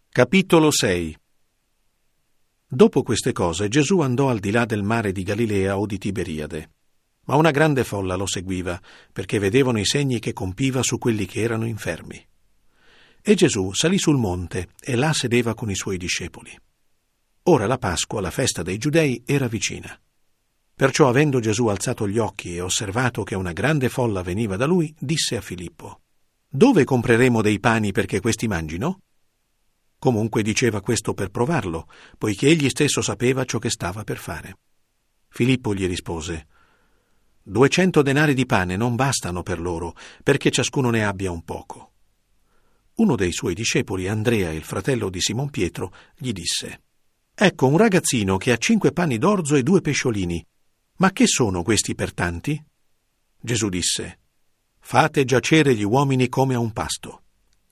Capitolo 6. Dopo queste cose Gesù andò al di là del mare di Galilea o di Tiberiade. Ma una grande folla lo seguiva, perché vedevano i segni che compiva su quelli che erano infermi. E Gesù salì sul monte e là sedeva con i suoi discepoli. Ora la Pasqua, la festa dei Giudei, era vicina. Perciò, avendo Gesù alzato gli occhi e osservato che una grande folla veniva da lui, disse a Filippo: «Dove compreremo dei pani perché questi mangino?» Comunque diceva questo per provarlo, poiché egli stesso sapeva ciò che stava per fare. Filippo gli rispose: 200 denari di pane non bastano per loro, perché ciascuno ne abbia un poco. Uno dei suoi discepoli, Andrea, il fratello di Simon Pietro, gli disse: «Ecco un ragazzino che ha 5 pani d'orzo e 2 pesciolini. Ma che sono questi per tanti?» Gesù disse: «Fate giacere gli uomini come a un pasto».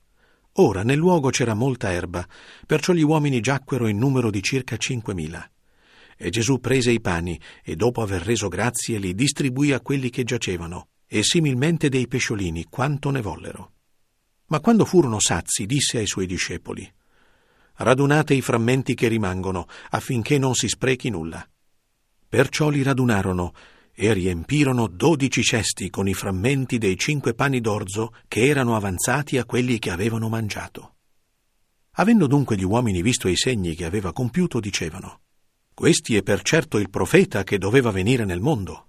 Ora nel luogo c'era molta erba, perciò gli uomini giacquero in numero di circa 5.000. E Gesù prese i pani e dopo aver reso grazie li distribuì a quelli che giacevano, e similmente dei pesciolini quanto ne vollero. Ma quando furono sazi disse ai suoi discepoli: «Radunate i frammenti che rimangono, affinché non si sprechi nulla». Perciò li radunarono e riempirono 12 cesti con i frammenti dei 5 pani d'orzo che erano avanzati a quelli che avevano mangiato. Avendo dunque gli uomini visto i segni che aveva compiuto, dicevano: «Questi è per certo il profeta che doveva venire nel mondo».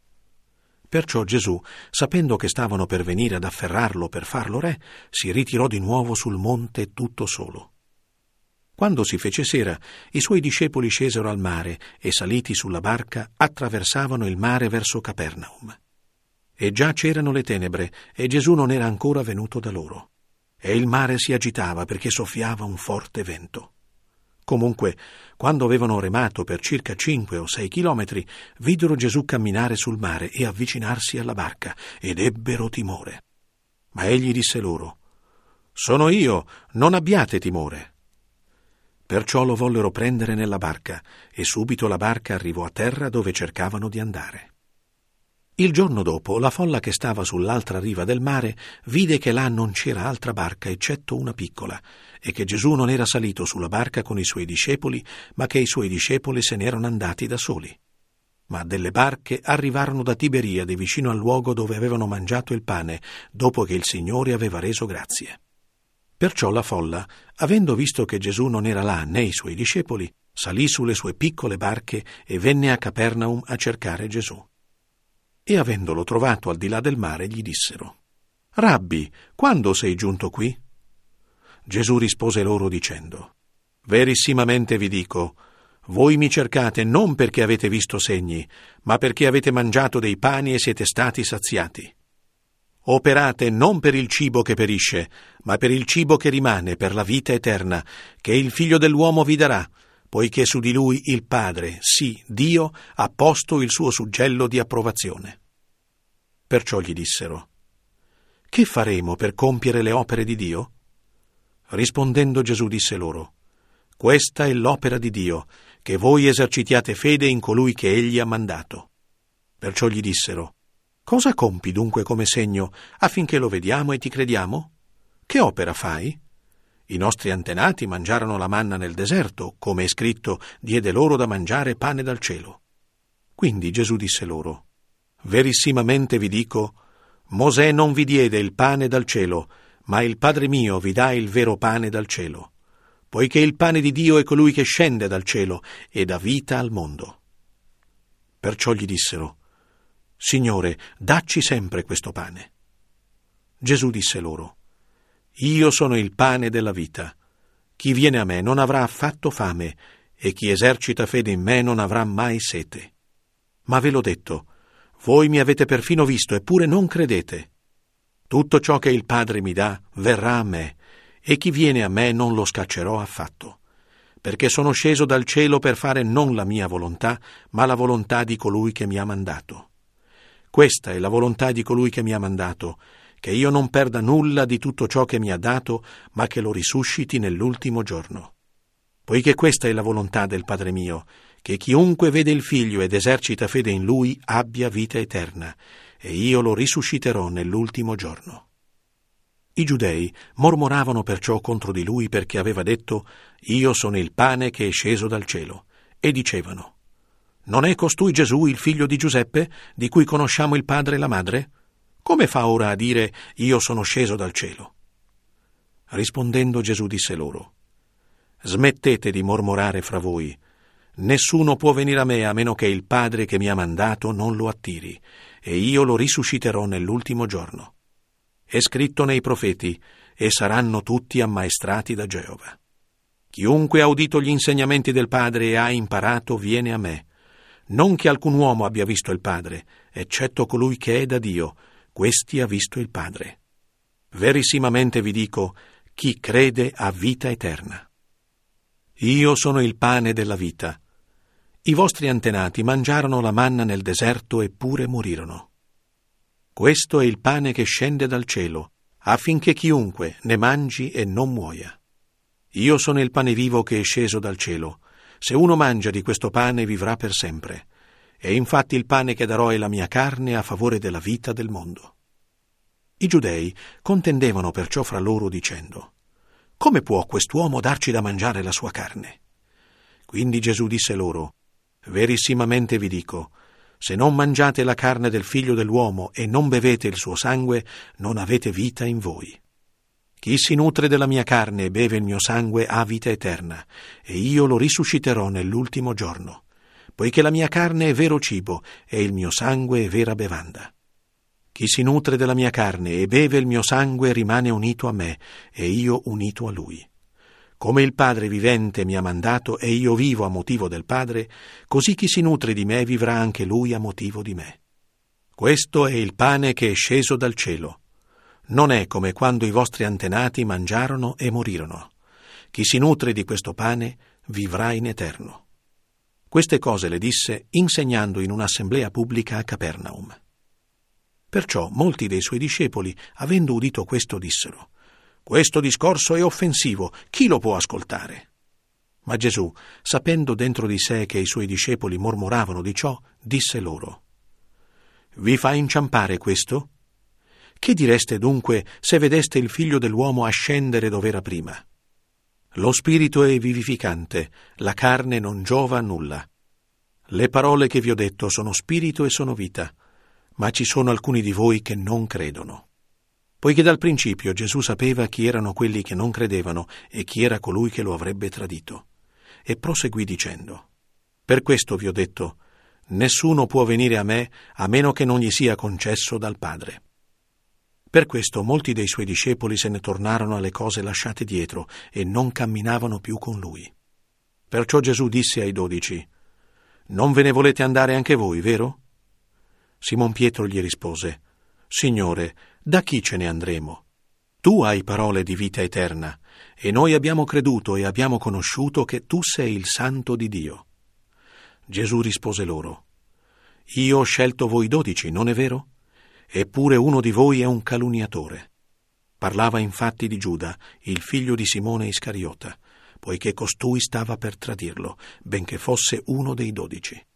Perciò Gesù, sapendo che stavano per venire ad afferrarlo per farlo re, si ritirò di nuovo sul monte tutto solo. Quando si fece sera, i suoi discepoli scesero al mare e, saliti sulla barca, attraversavano il mare verso Capernaum. E già c'erano le tenebre, e Gesù non era ancora venuto da loro. E il mare si agitava perché soffiava un forte vento. Comunque, quando avevano remato per circa 5 o 6 chilometri, videro Gesù camminare sul mare e avvicinarsi alla barca, ed ebbero timore. Ma egli disse loro: «Sono io, non abbiate timore». Perciò lo vollero prendere nella barca, e subito la barca arrivò a terra dove cercavano di andare. Il giorno dopo, la folla che stava sull'altra riva del mare vide che là non c'era altra barca eccetto una piccola, e che Gesù non era salito sulla barca con i suoi discepoli, ma che i suoi discepoli se n'erano andati da soli. Ma delle barche arrivarono da Tiberiade vicino al luogo dove avevano mangiato il pane, dopo che il Signore aveva reso grazie. Perciò la folla, avendo visto che Gesù non era là né i suoi discepoli, salì sulle sue piccole barche e venne a Capernaum a cercare Gesù. E avendolo trovato al di là del mare, gli dissero: «Rabbi, quando sei giunto qui?» Gesù rispose loro dicendo: «Verissimamente vi dico, voi mi cercate non perché avete visto segni, ma perché avete mangiato dei pani e siete stati saziati. Operate non per il cibo che perisce, ma per il cibo che rimane, per la vita eterna, che il Figlio dell'uomo vi darà, poiché su di lui il Padre, sì, Dio, ha posto il suo suggello di approvazione». Perciò gli dissero: «Che faremo per compiere le opere di Dio?» Rispondendo Gesù disse loro: «Questa è l'opera di Dio, che voi esercitiate fede in colui che egli ha mandato». Perciò gli dissero: «Cosa compi dunque come segno, affinché lo vediamo e ti crediamo? Che opera fai? I nostri antenati mangiarono la manna nel deserto, come è scritto, diede loro da mangiare pane dal cielo». Quindi Gesù disse loro: «Verissimamente vi dico, Mosè non vi diede il pane dal cielo, ma il Padre mio vi dà il vero pane dal cielo, poiché il pane di Dio è colui che scende dal cielo e dà vita al mondo». Perciò gli dissero: «Signore, dacci sempre questo pane». Gesù disse loro: «Io sono il pane della vita. Chi viene a me non avrà affatto fame, e chi esercita fede in me non avrà mai sete. Ma ve l'ho detto, voi mi avete perfino visto, eppure non credete. Tutto ciò che il Padre mi dà verrà a me, e chi viene a me non lo scaccerò affatto, perché sono sceso dal cielo per fare non la mia volontà, ma la volontà di colui che mi ha mandato. Questa è la volontà di colui che mi ha mandato, che io non perda nulla di tutto ciò che mi ha dato, ma che lo risusciti nell'ultimo giorno. Poiché questa è la volontà del Padre mio, che chiunque vede il Figlio ed esercita fede in Lui abbia vita eterna, e io lo risusciterò nell'ultimo giorno». I giudei mormoravano perciò contro di lui perché aveva detto: «Io sono il pane che è sceso dal cielo», e dicevano: «Non è costui Gesù il figlio di Giuseppe, di cui conosciamo il padre e la madre? Come fa ora a dire: io sono sceso dal cielo?» Rispondendo Gesù disse loro: «Smettete di mormorare fra voi. Nessuno può venire a me a meno che il Padre che mi ha mandato non lo attiri, e io lo risusciterò nell'ultimo giorno. È scritto nei profeti: e saranno tutti ammaestrati da Geova. Chiunque ha udito gli insegnamenti del Padre e ha imparato viene a me. Non che alcun uomo abbia visto il Padre, eccetto colui che è da Dio, questi ha visto il Padre. Verissimamente vi dico, chi crede ha vita eterna. Io sono il pane della vita. I vostri antenati mangiarono la manna nel deserto eppure morirono. Questo è il pane che scende dal cielo, affinché chiunque ne mangi e non muoia. Io sono il pane vivo che è sceso dal cielo. Se uno mangia di questo pane vivrà per sempre. E infatti il pane che darò è la mia carne a favore della vita del mondo. I giudei contendevano perciò fra loro dicendo: «Come può quest'uomo darci da mangiare la sua carne?» Quindi Gesù disse loro: «Verissimamente vi dico, se non mangiate la carne del Figlio dell'uomo e non bevete il suo sangue, non avete vita in voi. Chi si nutre della mia carne e beve il mio sangue ha vita eterna, e io lo risusciterò nell'ultimo giorno, poiché la mia carne è vero cibo e il mio sangue è vera bevanda. Chi si nutre della mia carne e beve il mio sangue rimane unito a me, e io unito a lui. Come il Padre vivente mi ha mandato e io vivo a motivo del Padre, così chi si nutre di me vivrà anche lui a motivo di me. Questo è il pane che è sceso dal cielo. Non è come quando i vostri antenati mangiarono e morirono. Chi si nutre di questo pane vivrà in eterno». Queste cose le disse insegnando in un'assemblea pubblica a Capernaum. Perciò molti dei suoi discepoli, avendo udito questo, dissero: «Questo discorso è offensivo, chi lo può ascoltare?» Ma Gesù, sapendo dentro di sé che i suoi discepoli mormoravano di ciò, disse loro: «Vi fa inciampare questo? Che direste dunque se vedeste il Figlio dell'uomo ascendere dov'era prima? Lo spirito è vivificante, la carne non giova a nulla. Le parole che vi ho detto sono spirito e sono vita, ma ci sono alcuni di voi che non credono». Poiché dal principio Gesù sapeva chi erano quelli che non credevano e chi era colui che lo avrebbe tradito, e proseguì dicendo: «Per questo vi ho detto, nessuno può venire a me a meno che non gli sia concesso dal Padre». Per questo molti dei suoi discepoli se ne tornarono alle cose lasciate dietro e non camminavano più con lui. Perciò Gesù disse ai 12: «Non ve ne volete andare anche voi, vero?» Simon Pietro gli rispose: «Signore, da chi ce ne andremo? Tu hai parole di vita eterna, e noi abbiamo creduto e abbiamo conosciuto che tu sei il Santo di Dio». Gesù rispose loro: «Io ho scelto voi 12, non è vero? Eppure uno di voi è un calunniatore». Parlava infatti di Giuda, il figlio di Simone Iscariota, poiché costui stava per tradirlo, benché fosse uno dei 12.